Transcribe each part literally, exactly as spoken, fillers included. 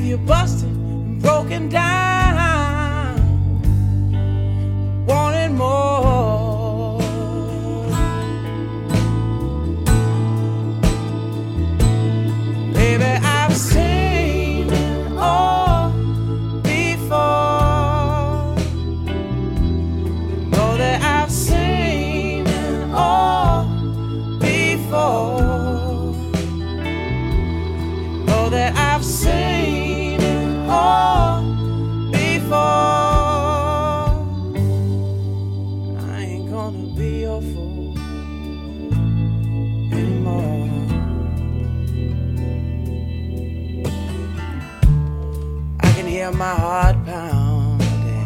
leave you busted and broken down, wanting more. Baby, I've seen it all before. Know that I've seen it all before. Know that I've seen it all before. I ain't gonna be your fool anymore. I can hear my heart pounding.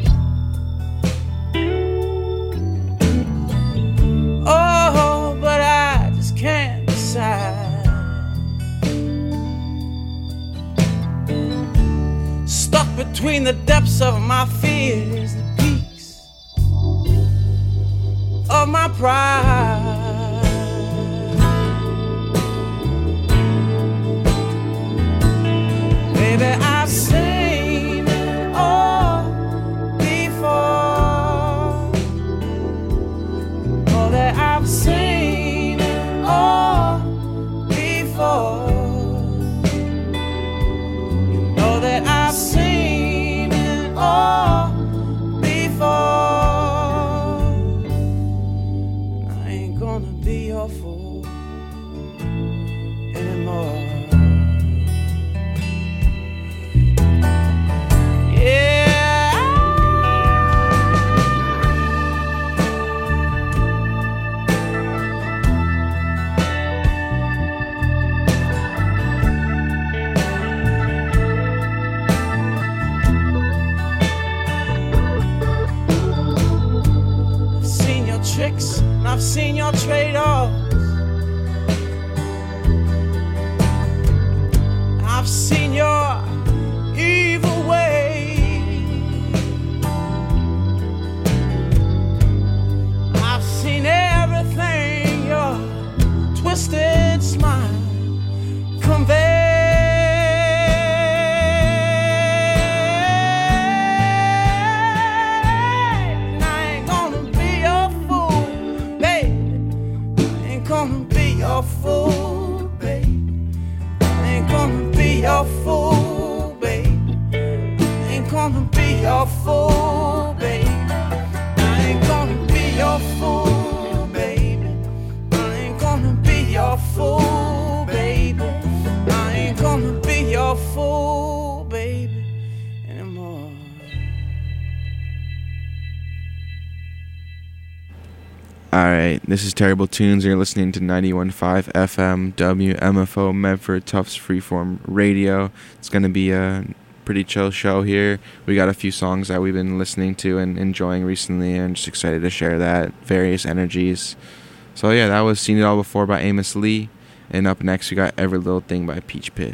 Oh, but I just can't decide. Stuck between the depths of my fears, the peaks of my pride. Baby, I've seen it all before. Oh, that I've seen it all before. Know that I've seen it all before. I ain't gonna be your fool anymore. Yeah. I've seen your tricks and I've seen your trade-offs. I've seen your evil ways. I've seen everything your twisted smile convey. And I ain't gonna be your fool, baby. I ain't gonna be your fool, baby. I ain't gonna be your fool, baby. I ain't gonna be your fool, baby. I ain't gonna be your fool, baby. I ain't gonna be your fool, baby. I ain't gonna be your fool, baby, anymore. Alright, this is Terrible Tunes. You're listening to ninety-one point five F M W M F O Medford Tufts Freeform Radio. It's going to be a pretty chill show here. We got a few songs that we've been listening to and enjoying recently, and just excited to share that. Various energies. So yeah, that was Seen It All Before by Amos Lee. And up next we got Every Little Thing by Peach Pit.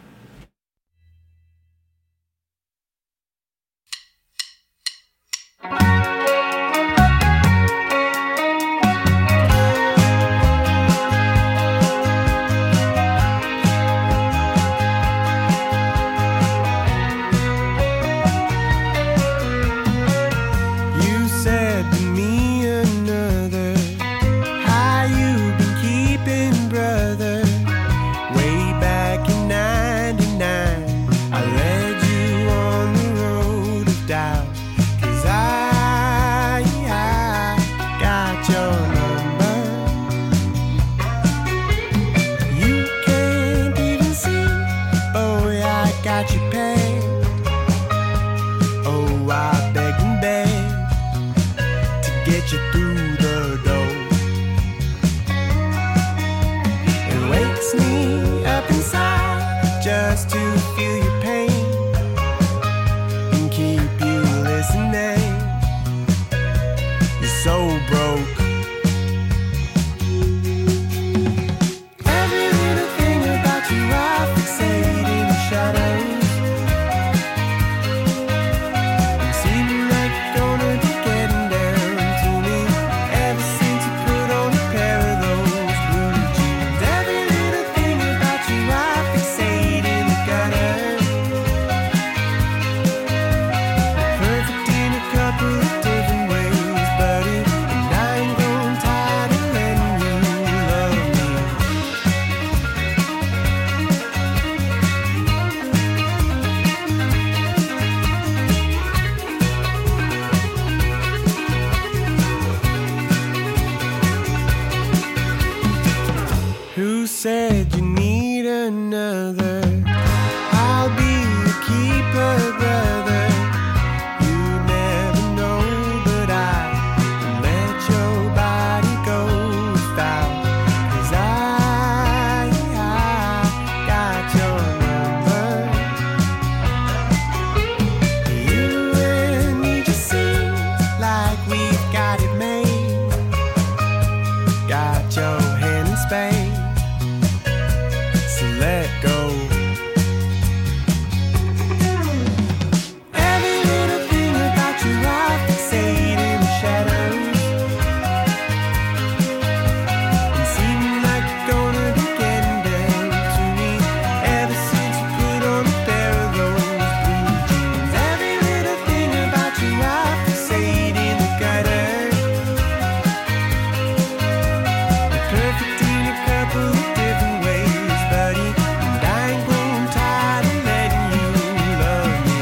You said to me another, how you been keeping, brother? Way back in ninety-nine, I led you on the road of doubt. 'Cause I, I got your number. You can't even see, boy, I got you pegged. Oh, I beg and beg to get you through the door. It wakes me up inside just to feel your pain and keep you listening. You're so broke. Every little thing about you I fixate in the shadows. Seems like you're gonna be getting down to me ever since you put on a pair of those blue jeans. Every little thing about said you need another. I'll be your keeper, brother. You never know, but I let your body go without. 'Cause I, I got your number. You and me just seem like we've got it made. Got your hand in Spain, so let go. Every little thing about you I fixate in the shadows. And seem like you're gonna be getting down to me ever since you put on a pair of those blue jeans. Every little thing about you I fixate in the gutter. You're perfect in a couple of different ways, buddy. And I ain't grown tired of letting you love me.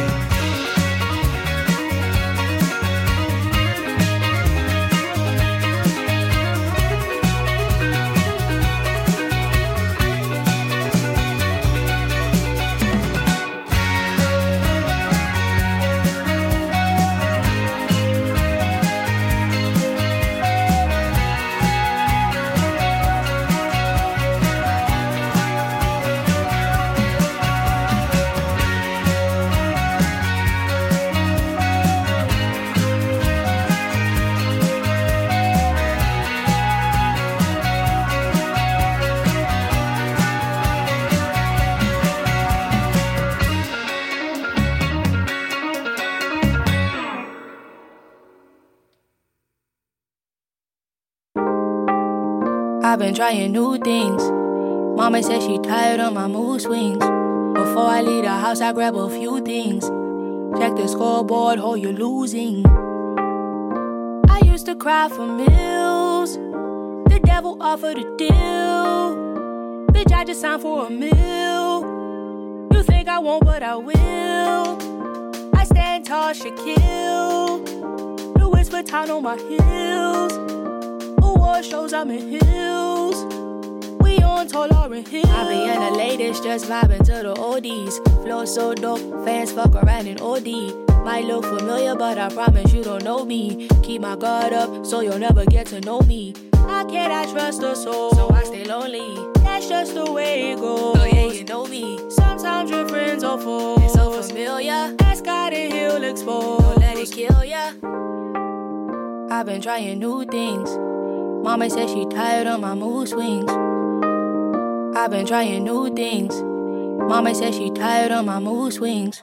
I've been trying new things. Mama said she tired of my mood swings. Before I leave the house, I grab a few things. Check the scoreboard, oh, you're losing. I used to cry for meals. The devil offered a deal. Bitch, I just signed for a meal. You think I won't, but I will. I stand tall, Shaquille. Louis Vuitton on my heels. Award shows, I'm in heels. We on tall Lauryn Hills. I be in the latest, just vibing to the oldies. Flow so dope, fans fuck around in O D. Might look familiar, but I promise you don't know me. Keep my guard up, so you'll never get to know me. How can I trust a soul? So I stay lonely. That's just the way it goes. Oh yeah, you know me. Sometimes your friends are foes. It's so familiar. Ask God and he'll expose. Don't let it kill ya. I've been trying new things. Mama said she tired of my mood swings. I've been trying new things. Mama said she tired of my mood swings.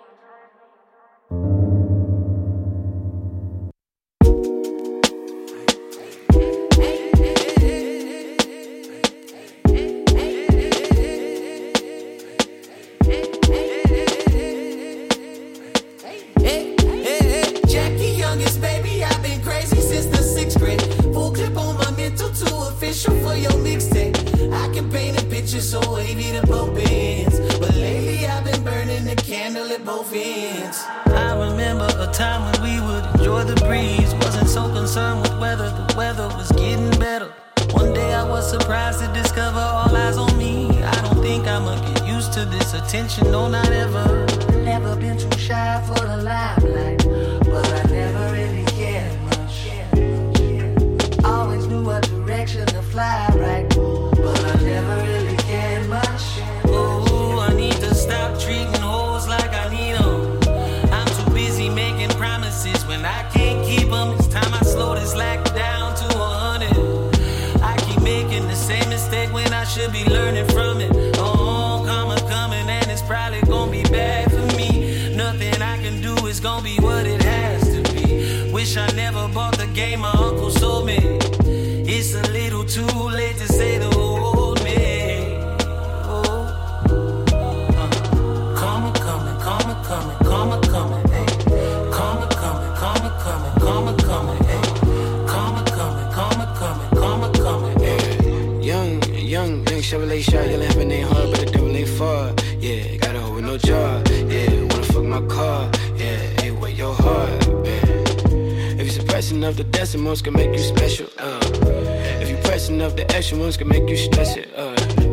For your mixtape, I can paint a picture so wavy to both ends. But lately I've been burning the candle at both ends. I remember a time when we would enjoy the breeze. Wasn't so concerned with whether the weather was getting better. One day I was surprised to discover all eyes on me. I don't think I'ma get used to this attention, no, not ever. Never been too shy for the limelight, but I never really cared much. Always knew what direction to fly right, but I never really cared much. Oh, I need to stop treating hoes like I need them. I'm too busy making promises when I can't keep them. It's time I slow this lack down to a hundred. I keep making the same mistake when I should be learning from it. Oh, karma coming and it's probably gonna be bad for me. Nothing I can do is gonna be what it has to be. Wish I never bought the game my uncle sold me. It's a little too late to say the old me. Oh, uh, karma coming, karma coming, karma coming, hey. Karma coming, karma coming, karma coming, hey. Karma coming, karma coming, karma coming, hey. Young, young, young Chevrolet shot, yelling heaven ain't hard, but the devil ain't far. Yeah, got a hoe with no job. Yeah, wanna fuck my car. Yeah, hey, where your heart, man? If you're suppressing enough, the decimals can make you special. Uh. If you press enough, the extra ones can make you stress it. Uh.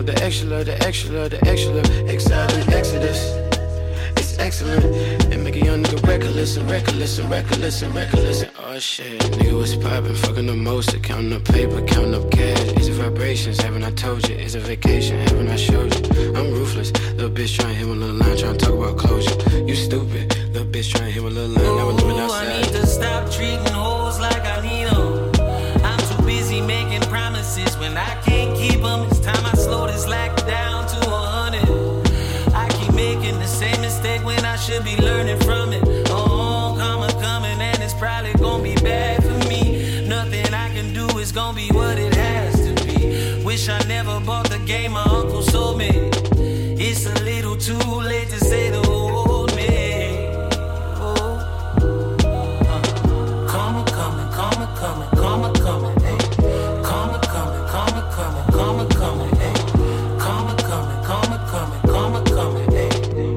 the extra, the extra, the extra, exciting exodus. It's excellent. And make a young nigga reckless and reckless and reckless and reckless. And oh shit, nigga was poppin', fucking the most, counting up paper, counting up cash. Is it vibrations? Haven't I told you? Is it vacation? Haven't I showed you? I'm ruthless. Little bitch trying to hit one little line, trying to talk about closure. You stupid. Little bitch trying to hit one little line, now we're living outside. I need to stop treating hoes like I need them. I'm too busy making promises when I can't keep them. It's time I slow this lack down to a hundred. I keep making the same mistake when I should be learning from it. Oh, karma coming and it's probably gonna be bad for me. Nothing I can do is gonna be what it has to be. Wish I never bought the game my uncle sold me. It's a little too late to say the old me. Oh, uh, karma coming, karma coming, karma coming, hey. Karma coming, karma coming, karma coming, hey. Karma coming, karma coming, karma coming, hey.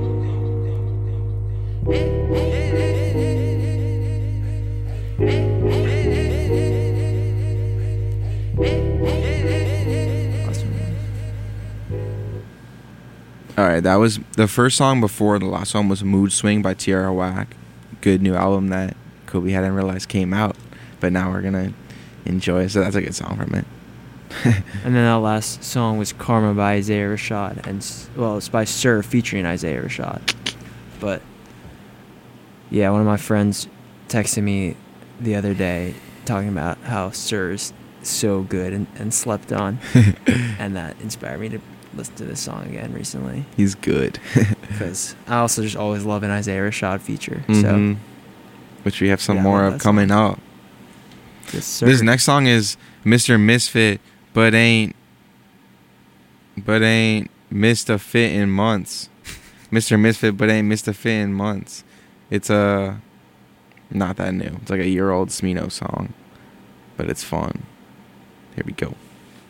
All right, that was the first song before the last one was Mood Swing by Tierra Whack. Good new album that Kobe hadn't realized came out, but now we're gonna enjoy it. So that's a good song from it. And then that last song was Karma by Isaiah Rashad, and s- well, it's by Sir featuring Isaiah Rashad. But yeah, one of my friends texted me the other day talking about how Sir's so good and, and slept on, and that inspired me to listen to this song again recently. He's good. Because I also just always love an Isaiah Rashad feature. Mm-hmm. So, which we have some yeah, more of coming song. up. Yes, sir. This next song is Mister Misfit, but ain't, but ain't missed a fit in months. Mister Misfit, but ain't missed a fit in months. It's a, not that new. It's like a year old Smino song, but it's fun. Here we go.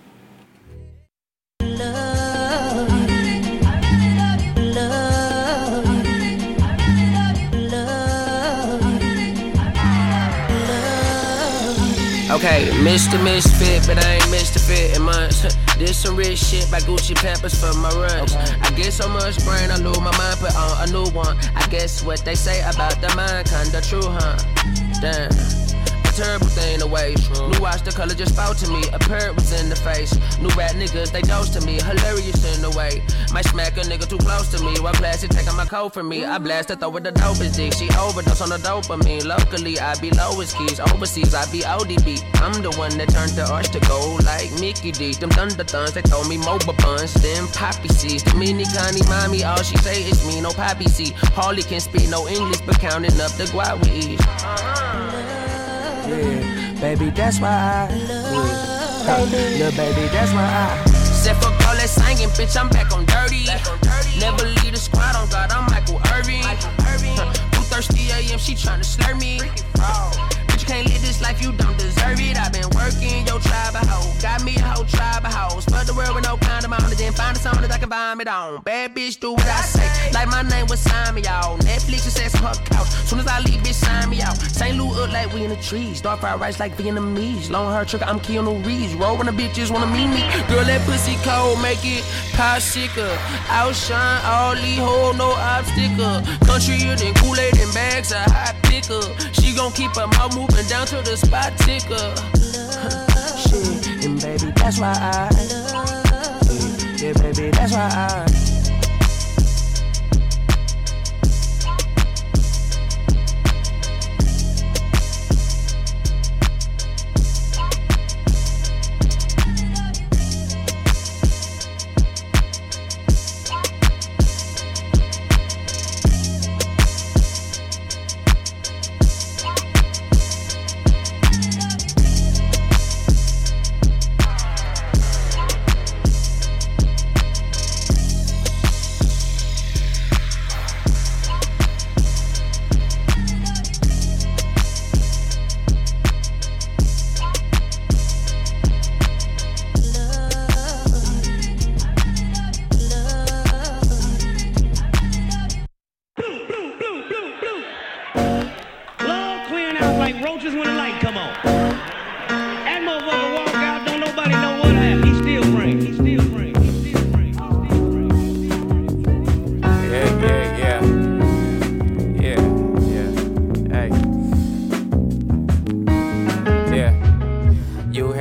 Okay, Mister Misfit, but I ain't Mister Fit in months. Did some rich shit by Gucci Pampers for my runs. Okay. I get so much brain, I lose my mind, put on a new one. I guess what they say about the mind, kinda true, huh? Damn. Terrible thing to waste. New watch, the color just spoke to me. A parrot was in the face. New rap niggas, they dose to me. Hilarious in the way. Might smack a nigga too close to me. While classy taking my coat from me. I blast her, throw with the dopest dick. She overdose on the dopamine. Locally, I be lowest keys. Overseas, I be O D B. I'm the one that turned the arch to gold like Mickey D. Them thunder thuns, they told me mobile buns. Them poppy seeds. The mini Connie mommy, all she say is me, no poppy seed. Hardly can speak no English, but counting up the guap we eat. Yeah, baby, that's why I love huh. Little baby, that's why I said fuck all that singing, bitch, I'm back on dirty, back on dirty. Never leave the squad on God, I'm Michael Irvin, huh. two thirty a.m. she tryna slur me. Bitch, you can't live this life, you don't deserve it. I've been working, your tribe a hoe. Got me a whole tribe of hoes. Spread the world with no condom on it. Then find a song that I can vomit on. Bad bitch, do what I say. Like my name was sign me out. Netflix and sex on her couch. Soon as I leave, bitch, sign me out. Saint Louis up like we in the trees. Dark fried rice like Vietnamese. Long hair trick, I'm Keanu Reeves. Roll when the bitches wanna meet me. Girl, that pussy cold, make it popsicle. Outshine all these hoes, no obstacle. Countryer than Kool-Aid and bags, a hot picker. She gon' keep her mouth moving down to the spot ticker. Shit, and baby, that's why I love. Yeah, baby, that's why I.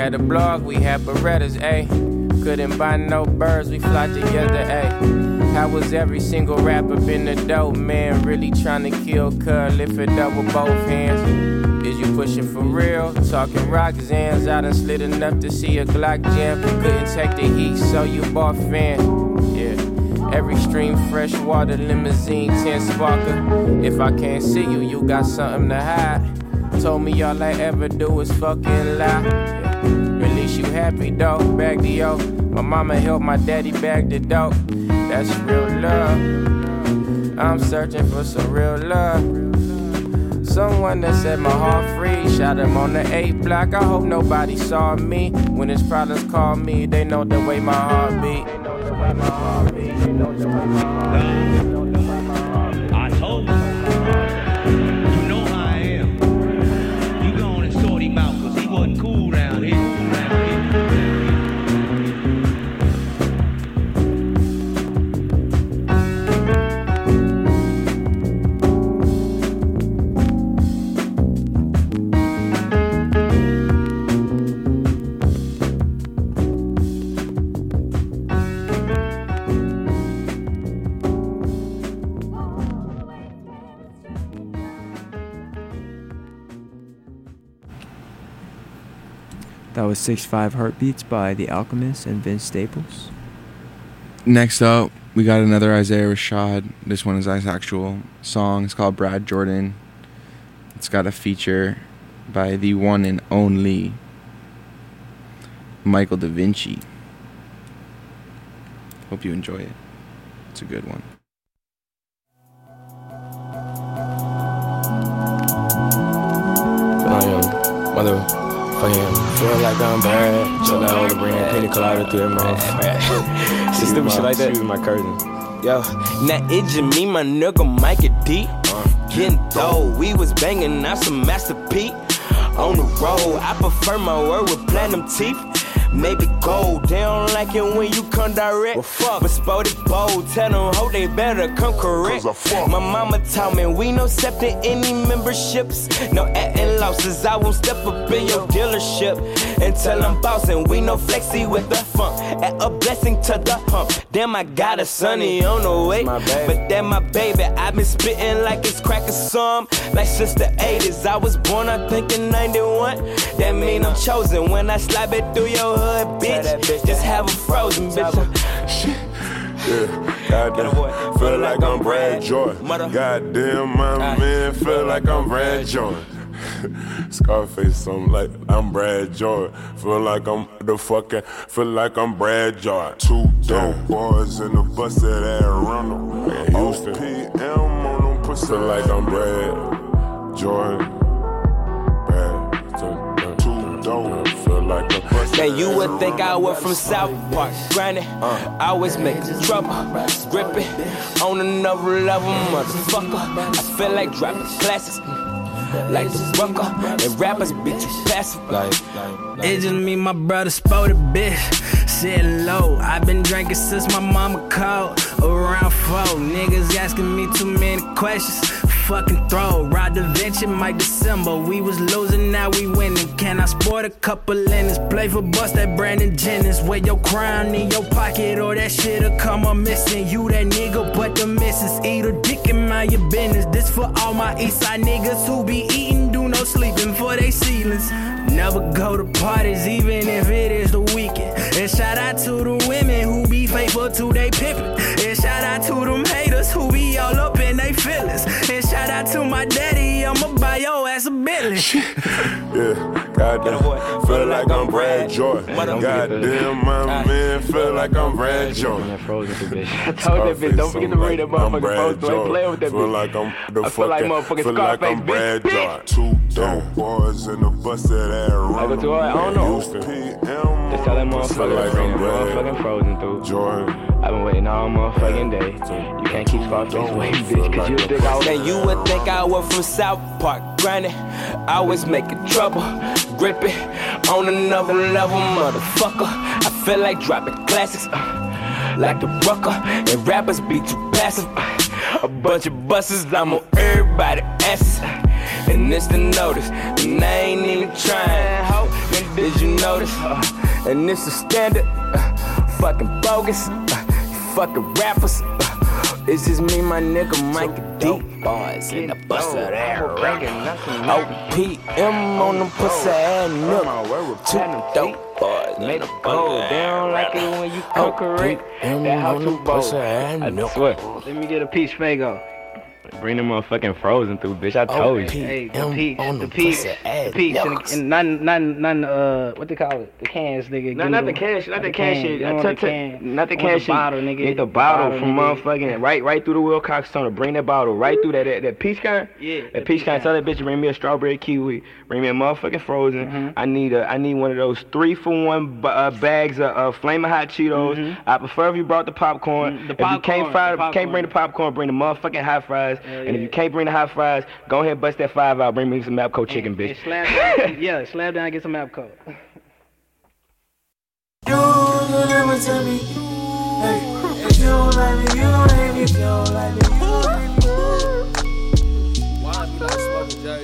Had a blog, we had Berettas, ayy. Couldn't buy no birds, we fly together, ayy. How was every single rapper been a dope man? Really trying to kill cuz, lift it up with both hands. Is you pushing for real? Talking rock zans, I done slid enough to see a Glock jam. Couldn't take the heat, so you bought fan. Yeah. Every stream, fresh water, limousine, ten sparker. If I can't see you, you got something to hide. Told me all I ever do is fucking lie. Yeah. At least you happy though, bag the O. My mama helped my daddy bag the dope. That's real love. I'm searching for some real love. Someone that set my heart free. Shot him on the eight block. I hope nobody saw me. When his problems call me, they know the way my heart beat. They know the way my heart beat. They know the way my heart beat. They know the way my heart beat. I told you. You know how I am. You go on and sort him out, cause he wasn't cool down here. That was six five Heartbeats by The Alchemist and Vince Staples. Next up, we got another Isaiah Rashad. This one is his actual song. It's called Brad Jordan. It's got a feature by the one and only Michael Da Vinci. Hope you enjoy it. It's a good one. Mother. Fucking feel like I'm bad. Chill out on the brand, pina colada through that mouth. Just stupid shit like that. She was my cousin. Yo, now it just me, my nigga Micah D. Uh, Getting dough, we was banging out some Master P. On the road, I prefer my word with platinum teeth. Maybe gold, they don't like it when you come direct. Well, fuck, but spotted bold, tell them ho they better come correct. My mama taught me we no accepting any memberships, no acting losses. I won't step up in your dealership until I'm bossing. We no flexy with the funk, add a blessing to the hump. Damn, I got a sonny on the way, but that my baby. I been spitting like it's crack or some, like since the eighties. I was born, I think in ninety-one. That mean I'm chosen when I slide it through your hood, bitch. bitch. Just have a frozen bitch. Yeah, goddamn, feel like I'm Brad Jordan. Goddamn, my man, feel like I'm Brad Jordan. Scarface, something like I'm Brad Jordan. Feel like I'm the fucking, feel like I'm Brad Jordan. Two dope boys in the bus at Arundel. Houston. O P M on them pussy. Feel like I'm Brad Jordan. Now you would think I was from South Park. Granted, uh, I always making trouble, gripping on another level, motherfucker. I feel like dropping classics, like the rucker, and rappers be too passive. Like, it's just me, my brother, spotted bitch, sitting low. I've been drinking since my mama called. Around four, niggas asking me too many questions. Fucking throw, Rod Da Vinci, Mike December. We was losing, now we winning. Can I sport a couple linens? Play for Bust that Brandon Jennings. Wear your crown in your pocket, or that shit'll come up missing. You that nigga, but the missus eat a dick in my your business. This for all my Eastside niggas who be eating, do no sleeping for they ceilings. Never go to parties, even if it is the weekend. And shout out to the women who be faithful to they pimpin'. And shout out to them haters who be all up in they feelings. And shout out to my daddy, I'ma buy your ass a Bentley. Yeah, goddamn, feel like I'm Brad Jordan. Goddamn, my man, feel like I'm Brad Jordan. I told that bitch, don't forget to read that motherfucking post. Don't play with that bitch. Feel like I'm the I feel like motherfucking feel like I'm Brad Jordan. Two dope boys in the bus at Arundel. I go too hard, I don't know. Just tell that motherfucker like I'm motherfucking frozen through. Jordan. I've been waiting all motherfucking day. You can't keep Scarface waiting, bitch, cause you think I was. Now you would think I was from South Park. Granted, I was making trouble, gripping on another level, motherfucker. I feel like dropping classics, uh, like the rucker, and rappers be too passive. Uh, a bunch of buses, I'm on everybody's asses. And it's the notice, and I ain't even trying. Ho, been Did you notice? Uh, and this is standard. Uh, fucking bogus. Uh, fucking rappers. Uh, this is me, my nigga, Mike D. Boys in the bus of that O P M on them pussy ass nigga. Two dope boys made a go down like it when you cook That how two boys. I swear. Let me get a piece, Fago. Bring them motherfucking frozen through, bitch. I told you. Hey, the peach, the peach, the peach, and, and none, none, none. Uh, what they call it? The cans, nigga. No, not the cash, not the cash shit. Not the can. Not the cash shit. Bottle, nigga. Get the bottle from motherfucking right, right through the Wilcox Tunnel. Bring that bottle right through that, that, that peach kind. Yeah. That peach kind. Tell that bitch to bring me a strawberry kiwi. Bring me a motherfucking frozen. Mm-hmm. I need a, I need one of those three for one uh, bags of uh, Flamin' Hot Cheetos. Mm-hmm. I prefer if you brought the popcorn. Mm, the if popcorn, you can't fry, the popcorn. can't bring the popcorn, bring the motherfucking hot fries. Uh, and yeah. if you can't bring the hot fries, go ahead and bust that five out. Bring me some Mapco chicken, bitch. And slap down, yeah, slap down and get some Mapco. You will never tell me, hey, if you don't like me, you don't hate me. If you don't like me, you don't hate me. Why be like smoking Jay?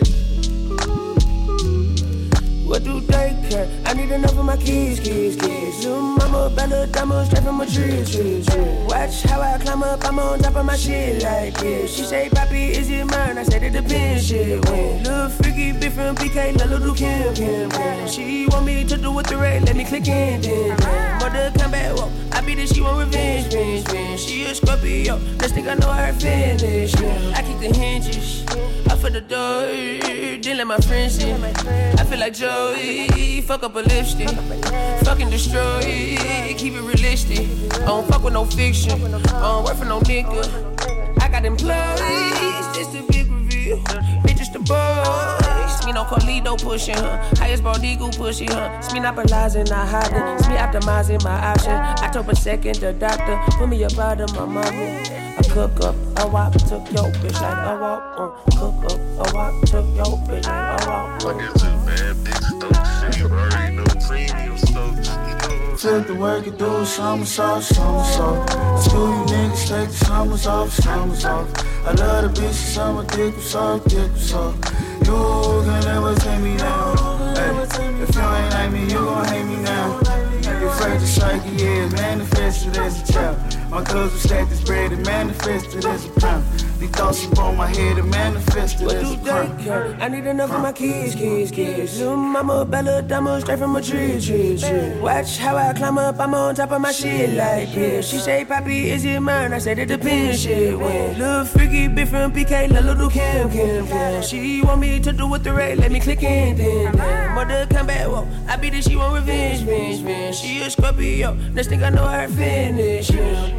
What do they care? I need enough of my kids, kids, kids. Little mama, Bella, Dama, straight from my tree, tree, tree. Watch how I climb up, I'm on top of my shit like this. She say, Papi, is it mine? I said it depends, shit. When little freaky bitch from P K, little Kim, Kim, Kim. She want me to do with the red, let me click in, then. Mother come back, whoa. I beat it, she want revenge, revenge, revenge. She a Scorpio, this nigga know her finish. I keep the hinges up for the door, then let my friends in. I feel like Joey, fuck up a lipstick, fucking destroy it, keep it realistic. I don't fuck with no fiction, I don't work for no nigga. I got employees, this the big reveal. Bitches the boys, me no Carlito pushing her, highest bald eagle pushing her. It's me not monopolizing, not hiding. It's me optimizing my option. October second, the doctor put me up out of my mama. I cook up, I walk, took your bitch like I walk. Uh, cook up, I walk, took your bitch like I walk. Uh. I get too bad, big stokes. You already know premium stokes. Took the work and do somersault, somersault. School you niggas take the summers off, summers off. I love the bitches, summer dick was soft, dick was soft. You can never take me down. Hey, if you ain't like me, you gon' hate me now. You're afraid to psyche, yeah, manifested as a child. My cousin stacked this bread and manifested as a pound. These thoughts upon my head and manifested as a crime. I need enough for my kids, kids, kids. Little mama, Bella, Dama, straight from a tree, tree, tree. Watch how I climb up, I'm on top of my shit like this. She say, Papi, is it mine? I said it depends, shit. When little freaky bitch from P K, little Kim, Kim, Kim. She want me to do with the red, let me click in, then. Mother come back, whoa. I beat it, she want revenge, revenge, revenge. She a Scorpio, next thing I know her finish, yeah.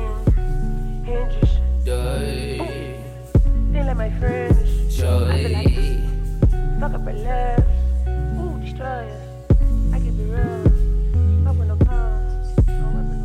Hinges, die. They let my friends joy. I feel like fuck up her left. Ooh, destroyer. I can be real. Fuck with no cause. No weapon,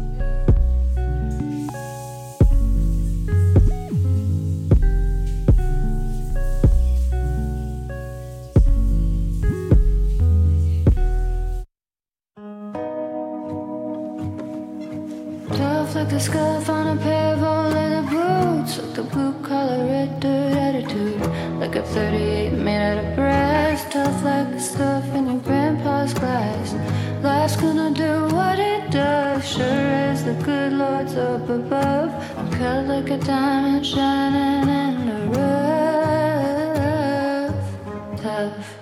Tough like the scuff on a pair of old leather boots, like the blue collar red dirt attitude, like a thirty-eight made out of brass. Tough like the stuff in your grandpa's glass. Life's gonna do what it does, sure as the good Lord's up above. I'm cut like a diamond shining in the rough. Tough.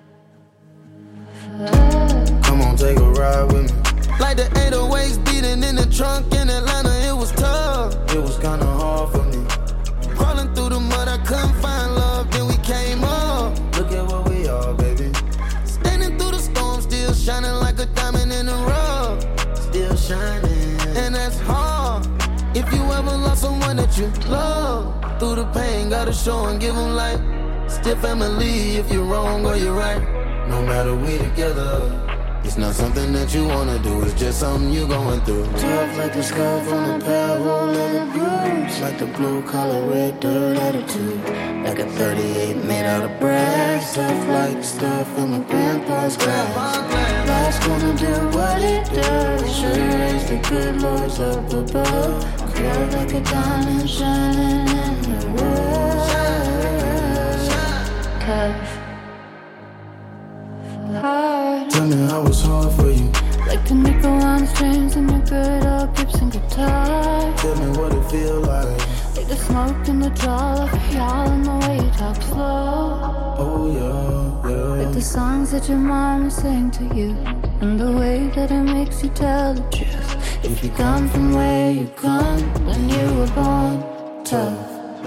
Come on, take a ride with me. like the eight oh eights beating in the trunk in Atlanta, it was tough. It was kinda hard for me. Crawling through the mud, I couldn't find love, then we came up. Look at what we are, baby. Standing through the storm, still shining like a diamond in the rough. Still shining. And that's hard. If you ever lost someone that you love, through the pain, gotta show and give them light. Still family if you're wrong or you're right. No matter we together, it's not something that you wanna do, it's just something you going through. Tough like the scarf on a pair of old leather boots, like the blue collar red dirt attitude, like a thirty-eight made out of brass. Tough like stuff from my grandpa's glass. Life's gonna do what it does, sure as the good Lord's up above. Curled like a diamond shining in the rough. Tough. Hard. Tell diamond, I was hard for you. Like the nickel on the strings and your good old Gibson guitar. Tell me what it feel like. Like the smoke in the draw of y'all and the way you talk slow. Oh yeah, yeah. Like the songs that your mama sang to you, and the way that it makes you tell the truth. If you come from where you come, when you were born tough.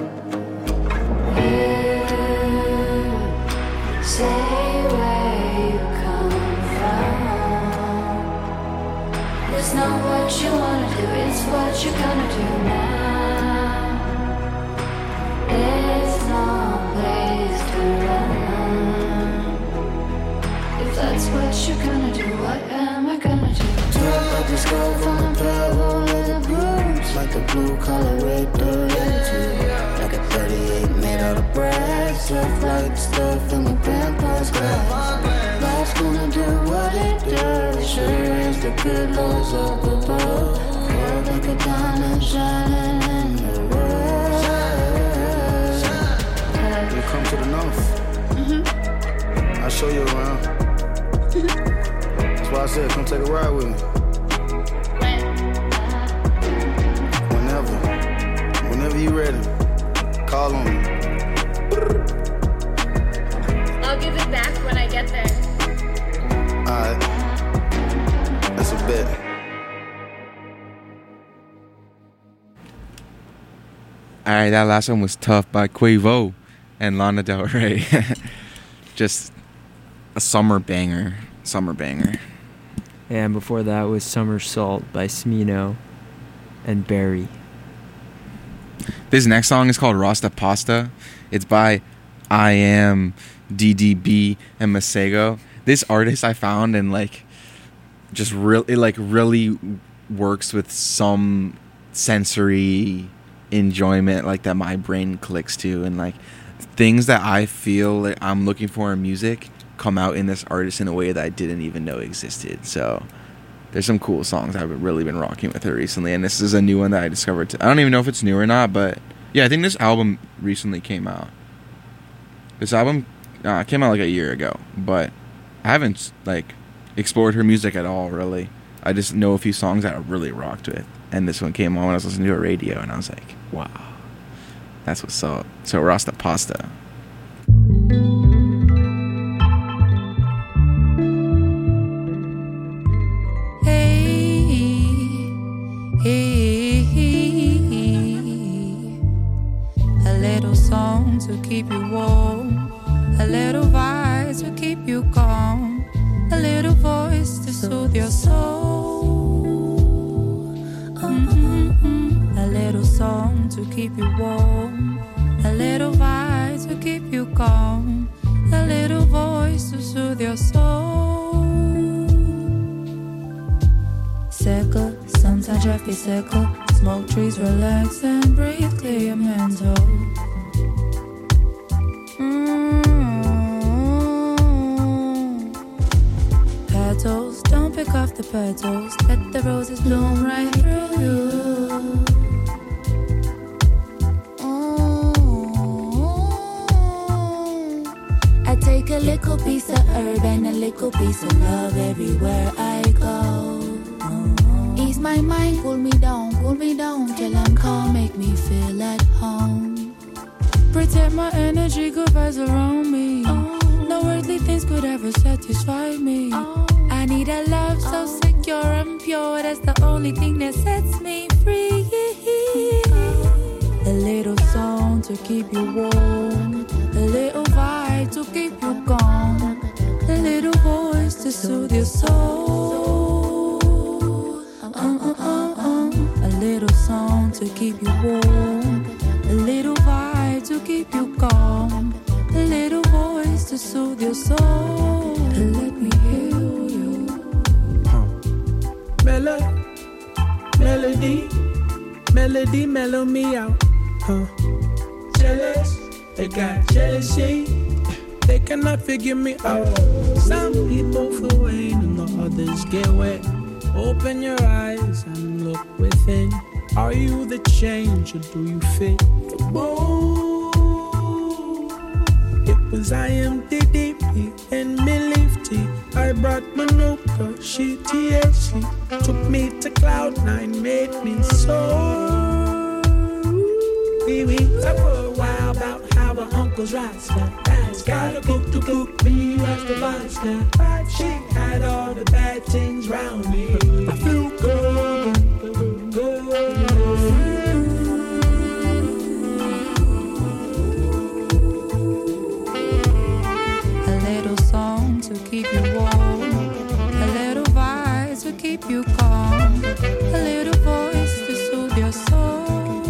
You say where you come from. It's not what you wanna do, it's what you're gonna do now. There's no place to run. If that's what you're gonna do, what am I gonna do? Talk like the skull from a pebble in the blues. Like the blue color red dirt attitude. Like a thirty-eight made out of brass. Tough like stuff in the grandpa's glass. Life's gonna do what it does. Sure as the good Lord's up above. Cold like a diamond shining in the rough. You come to the north. Mm-hmm. I'll show you around. That's why I said come take a ride with me. Whenever. Whenever you ready. Call on me. I'll give it back when I get there. Alright. That's a bet. Alright, that last one was Tough by Quavo and Lana Del Rey. Just a summer banger. Summer banger. And before that was Somersault by Smino and Barry. This next song is called Rasta Pasta. It's by I Am, D D B, and Masego. This artist I found and like just really like really works with some sensory enjoyment like that my brain clicks to, and like things that I feel like I'm looking for in music come out in this artist in a way that I didn't even know existed. So there's some cool songs I've really been rocking with her recently, and this is a new one that I discovered. I don't even know if it's new or not, but yeah, I think this album recently came out. This album uh, came out like a year ago, but I haven't like explored her music at all, really. I just know a few songs that I really rocked with, and this one came on when I was listening to a radio, and I was like, wow, that's what's up. So Rasta Pasta. A little song to keep you warm, a little vibes to keep you calm, a little voice to soothe your soul. Mm-hmm. A little song to keep you warm, a little vibes to keep you calm, a little voice to soothe your soul. Circle, sometimes I feel circle. Smoke trees, relax and breathe, clear your mental. Mm-hmm. Petals, don't pick off the petals. Let the roses bloom right through you. Mm-hmm. I take a little piece of herb and a little piece of love everywhere I go. Ease my mind, cool me down, cool me down till I'm calm, make me feel at home. Protect my energy, good vibes around me. Oh. No earthly things could ever satisfy me. Oh. I need a love so oh. secure and pure, that's the only thing that sets me free. Oh. A little song to keep you warm, a little vibe to keep you calm, a little voice to soothe your soul. Uh, uh, uh, uh. A little song to keep you warm, a little vibe to keep you calm, a little voice to soothe your soul, and let me heal you. Huh. Melo, melody, melody, mellow me out. Huh. Jealous, they got jealousy, they cannot figure me out. Some people feel rain and the others get wet. Open your eyes and look within. Are you the change or do you fit the mold? It was I am D D P and me leaf tea. I I brought Manuka, she T H C. Took me to cloud nine, made me so. We we talk for a while about how our uncles rise now. Dad's got a cook to cook me, watch the vibes now. But she had all the bad things round me. I feel good, good. A little song to keep you warm, a little vibe to keep you calm, a little voice to soothe your soul.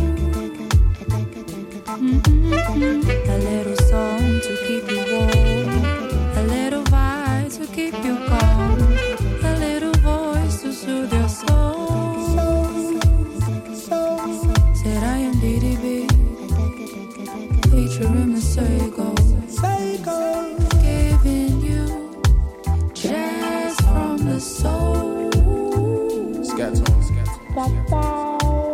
Mm-hmm. A little song to keep you warm, a little vibe to keep you calm, a little voice to soothe your soul. Said I am B D B, featuring Masego. Giving you jazz from the soul. Scaton, scaton.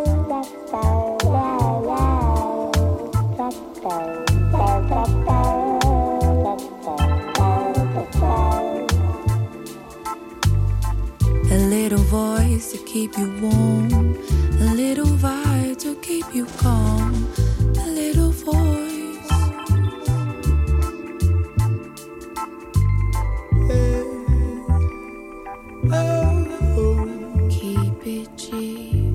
A little voice to keep you warm, a little vibe to keep you calm, a little voice. Keep it G.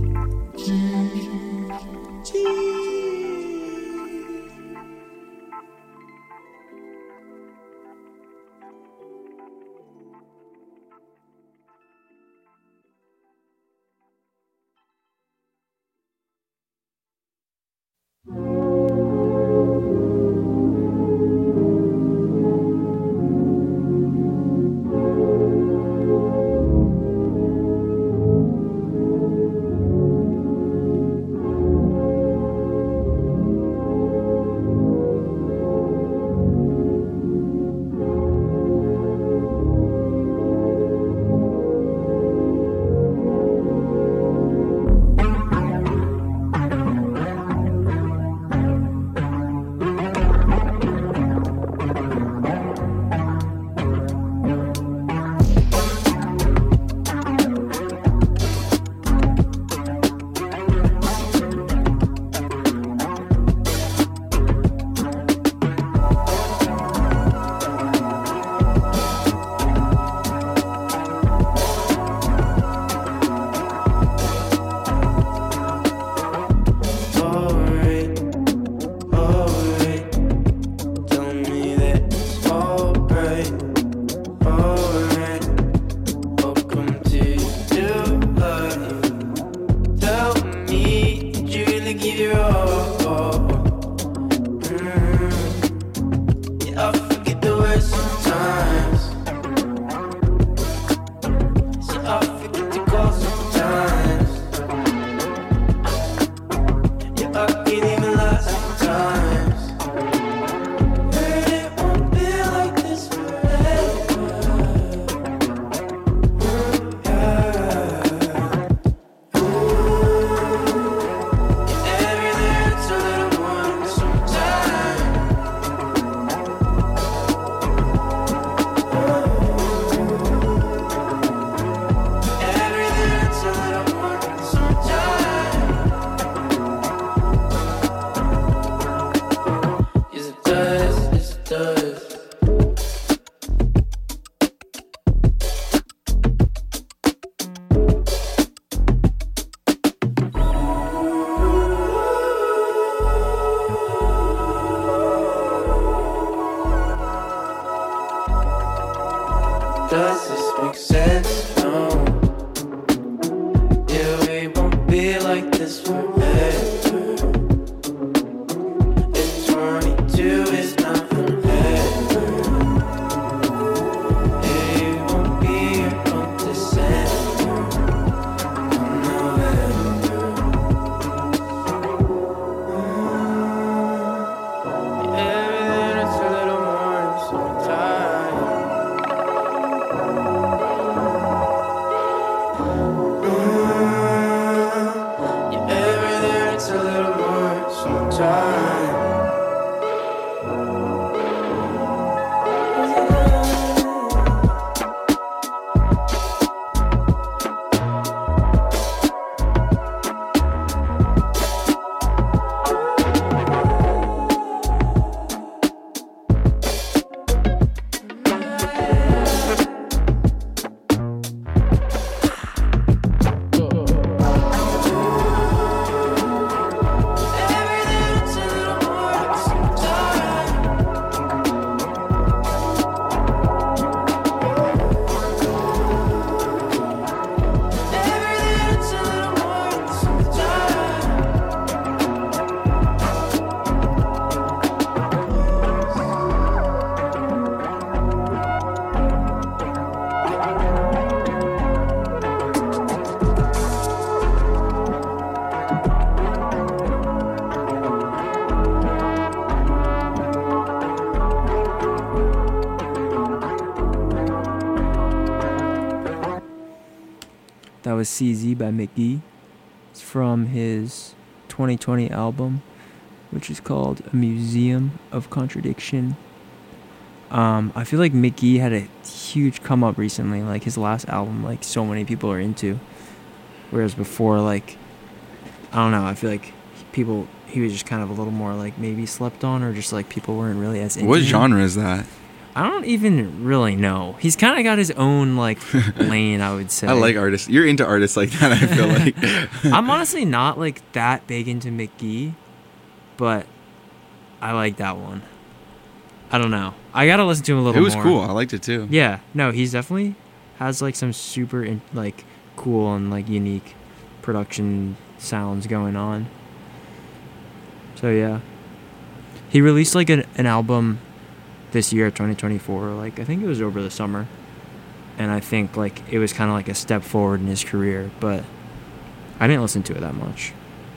That was C Z by McGee. It's from his twenty twenty album, which is called A Museum of Contradiction. Um, I feel like McGee had a huge come up recently. Like his last album, like so many people are into. Whereas before, like, I don't know, I feel like people, he was just kind of a little more like maybe slept on, or just like people weren't really as into What him. genre is that? I don't even really know. He's kind of got his own like lane, I would say. I like artists. You're into artists like that, I feel like. I'm honestly not like that big into McGee, but I like that one. I don't know. I gotta listen to him a little more. It was more. cool. I liked it too. Yeah. No, he's definitely has like some super in, like cool and like unique production sounds going on. So yeah, he released like an, an album this year, twenty twenty-four. Like I think it was over the summer, and I think like it was kind of like a step forward in his career. But I didn't listen to it that much.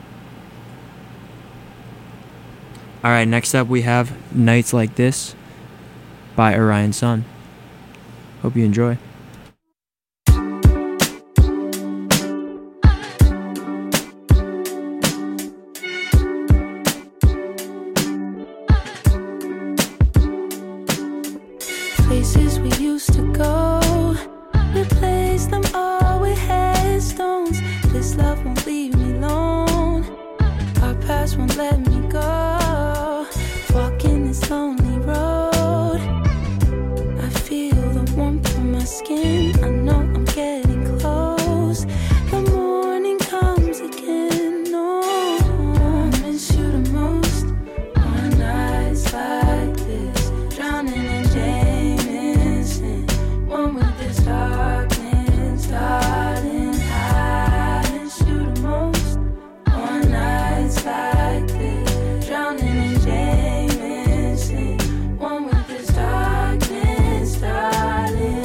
All right, next up we have Nights Like This by Orion Sun. Hope you enjoy. Places we used to go, replace them all with headstones. This love won't leave me alone. Our past won't let me go. Walking this lonely road, I feel the warmth on my skin. I know I'm getting close. The morning comes again. No, I miss you the most on nights like this, drowning in Jameson, one with this darkness, darling. I miss you the most on nights like this, drowning in Jameson, one with this darkness, darling.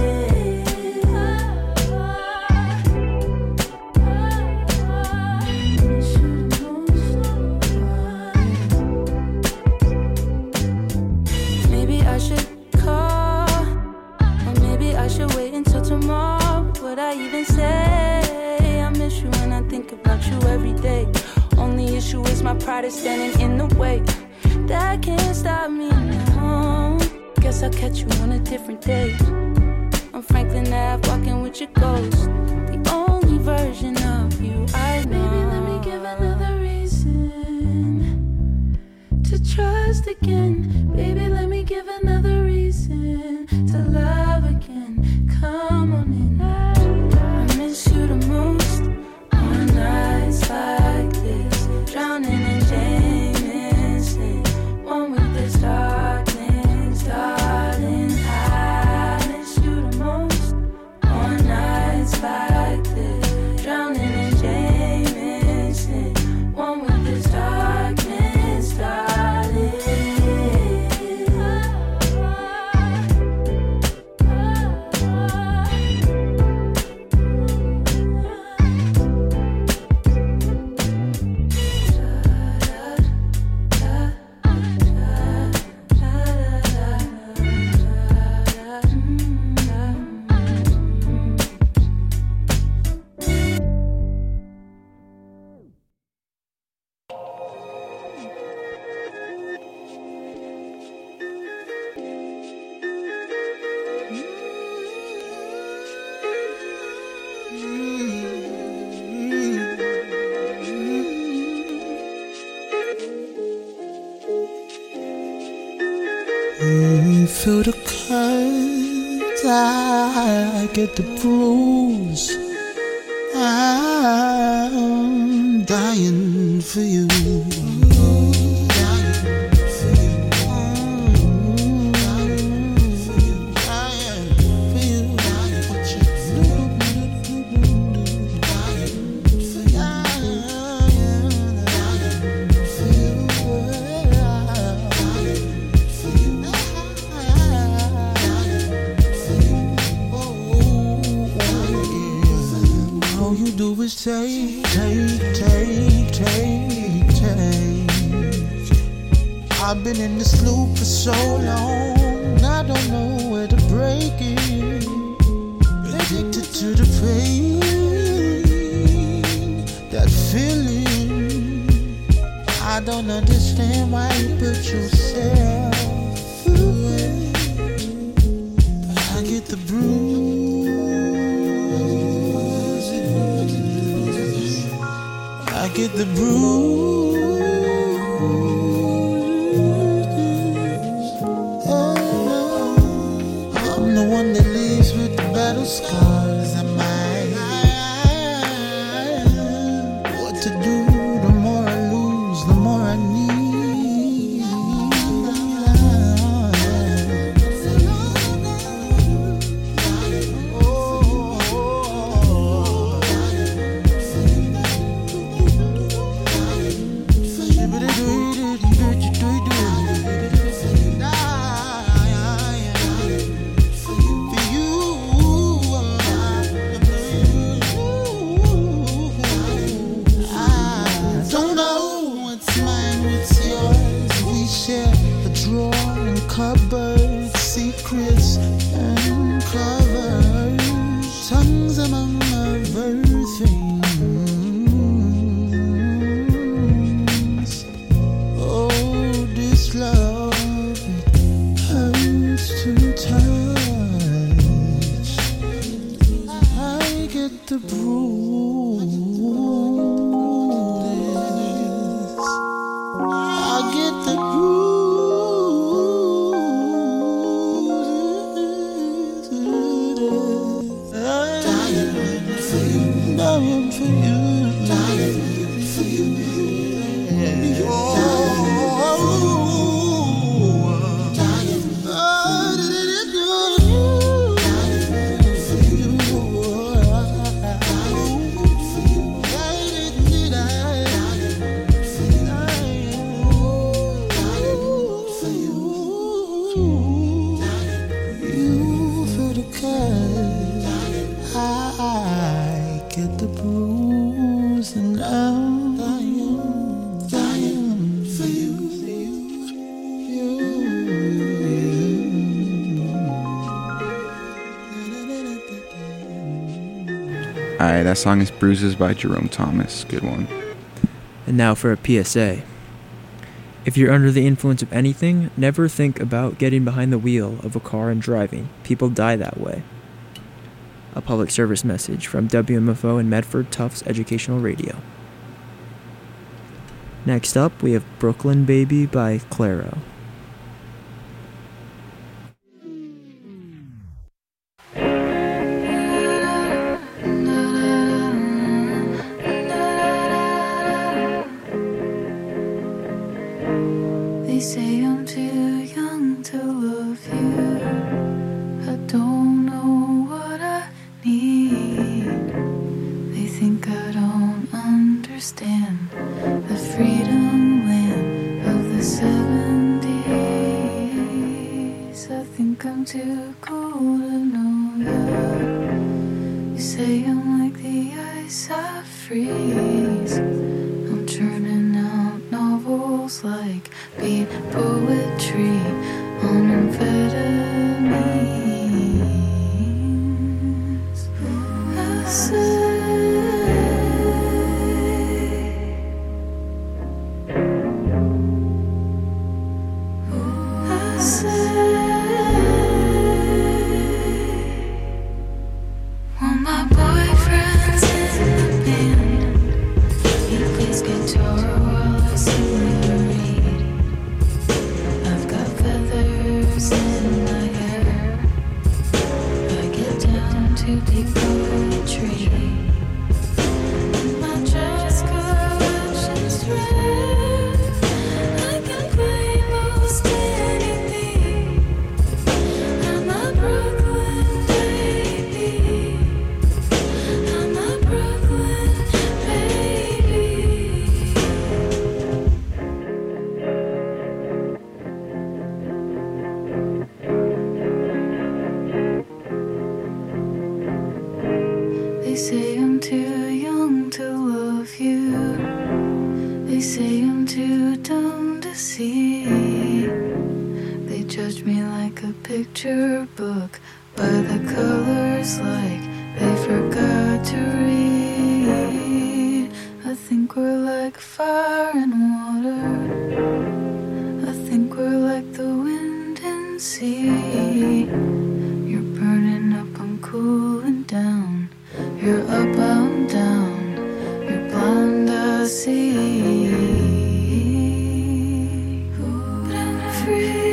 Maybe I should call, or maybe I should wait until tomorrow. Would I even say I miss you when I think about you every day? Only issue is my pride is standing in the way. That can't stop me now. Guess I'll catch you on a different day. On Franklin Ave, walking with your ghost, the only version of you I know. Baby, let me give another reason to trust again. Baby, let me give another reason to love again. Come on in. I miss you the most on nights like this, drowning in Jameson, one with this darkness, darling. I miss you the most on nights like this, drowning in Jameson, one with this darkness, darling. Mm, feel the curves, I get the bruise. I'm dying for you. Dying for you. Mm, dying for you. Dying for you. Dying for you. Dying for you. All you do is take, take, take, take, take. I've been in this loop for so long, I don't know where to break it. Addicted to the pain. that feeling. I don't understand why you put yourself through it. I get the bruises. I get the bruises. Oh, I'm the one that lives with the battle scars. I might. What to do? The more I lose, the more I need. Cupboard secrets and covers, tongues among other things. Oh, this love hurts to touch. I get the bruise. I get the bruise. Dying for you, dying for you, yeah. Oh, dying for you, dying for you, you for the cut. I get the bruise and I'm dying, dying for you, you. Alright, that song is Bruises by Jerome Thomas. Good one. And now for a P S A. If you're under the influence of anything, never think about getting behind the wheel of a car and driving. People die that way. A public service message from W M F O and Medford Tufts Educational Radio. Next up, we have Brooklyn Baby by Clairo. They say I'm too young to love you. I don't know what I need. They think I don't understand the freedom land of the seventies. I think I'm too cool to know you. You say I'm like the ice I freeze. I'm churning out novels like beat poetry on amphetamines. I say, I say, well, my boyfriend's in the band. He plays guitar while I sing and read. I've got feathers in my hair. I get down to deep poetry. And my dress collection's rare. I can play most anything. I'm a Brooklyn baby. I'm a Brooklyn baby. They say I'm too young to love you. They say I'm too dumb to see. They judge me like a picture book by the colors like they forgot to read. like fire and water. I think we're like the wind and sea. You're burning up, I'm cooling down. You're up, I'm down. You're blind, I see. But I'm free.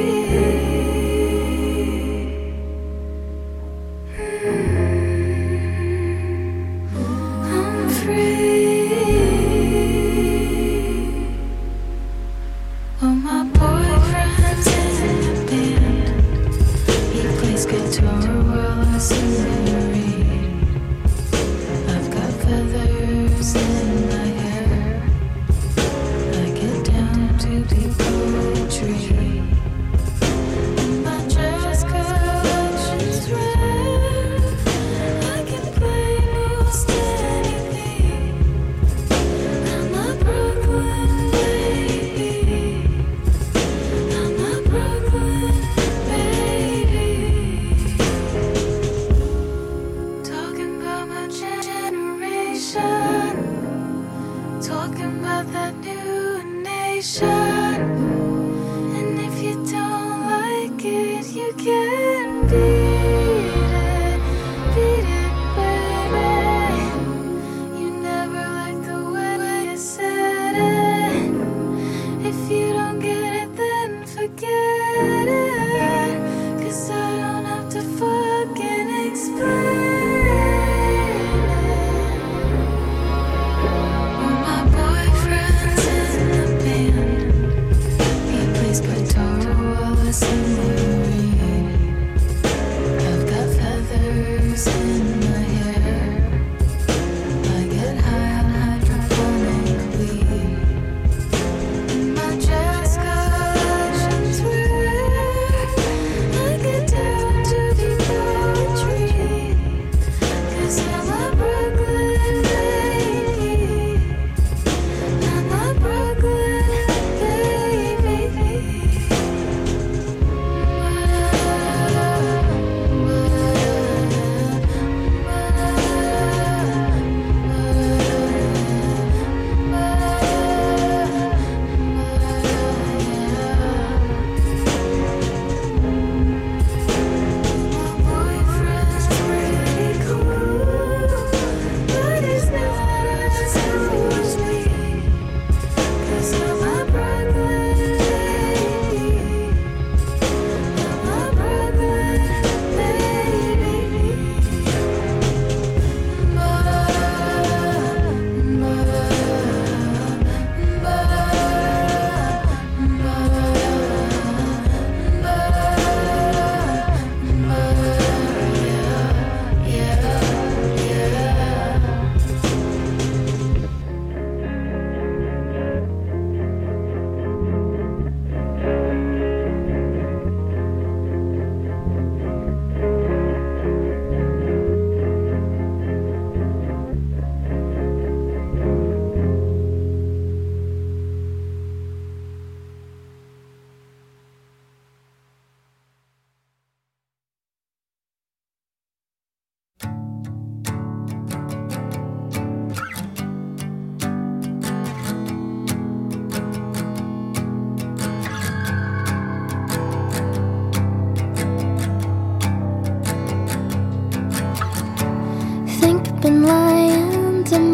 Been lying to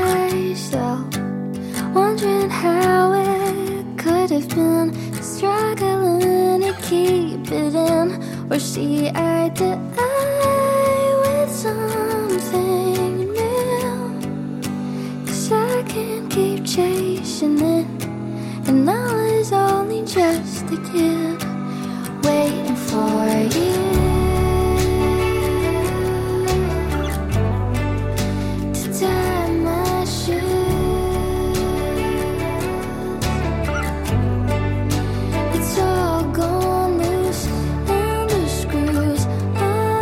myself, wondering how it could have been, struggling to keep it in, or see eye to eye with something new. Cause I can't keep chasing it, and I was only just a kid waiting for you. It's all gone loose and the screws are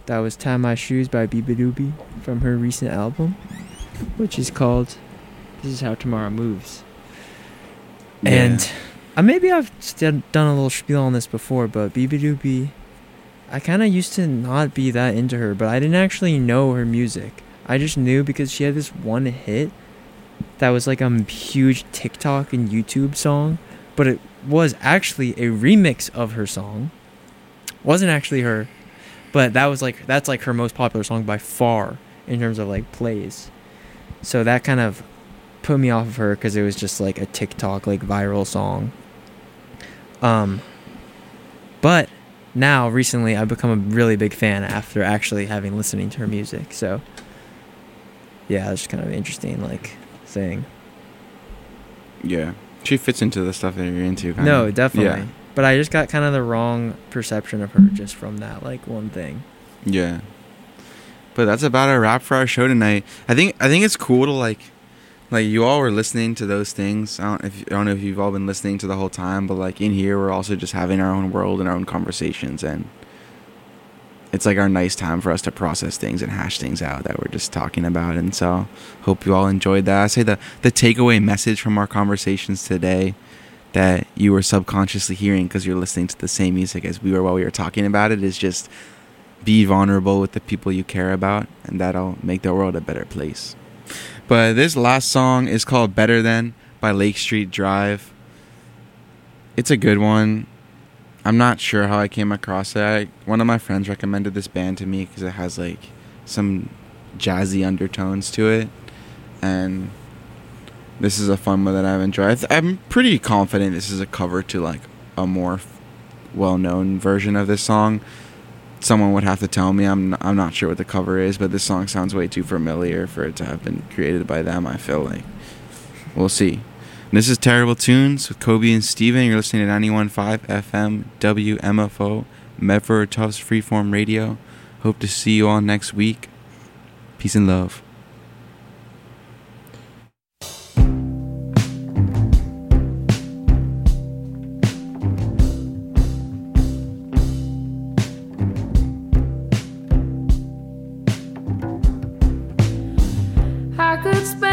That was Tie My Shoes by Biba Doobie from her recent album, which is called This Is How Tomorrow Moves. Yeah. And uh, maybe I've st- done a little spiel on this before, but Biba Doobie, I kind of used to not be that into her, but I didn't actually know her music. I just knew because she had this one hit that was like a huge TikTok and YouTube song, but it was actually a remix of her song. Wasn't actually her, but that was like that's like her most popular song by far in terms of like plays. So that kind of put me off of her because it was just like a TikTok like viral song. Um, but now recently I've become a really big fan after actually having listening to her music. So yeah, it's kind of an interesting like thing. Yeah, she fits into the stuff that you're into. Kind no, of. definitely. Yeah. But I just got kind of the wrong perception of her just from that like one thing. Yeah. But that's about a wrap for our show tonight. I think I think it's cool to like, like you all were listening to those things. I don't, if, I don't know if you've all been listening to the whole time, but like in here we're also just having our own world and our own conversations, and it's like our nice time for us to process things and hash things out that we're just talking about. And so hope you all enjoyed that. I say the the takeaway message from our conversations today that you were subconsciously hearing because you're listening to the same music as we were while we were talking about it is just be vulnerable with the people you care about, and that'll make the world a better place. But this last song is called Better Than by Lake Street Drive. It's a good one. I'm not sure how I came across it. I, one of my friends recommended this band to me because it has like some jazzy undertones to it, and this is a fun one that I've enjoyed. Th- I'm pretty confident this is a cover to like a more f- well-known version of this song. Someone would have to tell me. I'm n- I'm not sure what the cover is, but this song sounds way too familiar for it to have been created by them, I feel like. We'll see. And this is Terrible Tunes with Kobe and Steven. You're listening to ninety-one point five F M W M F O, Medford Tufts Freeform Radio. Hope to see you all next week. Peace and love. I could spend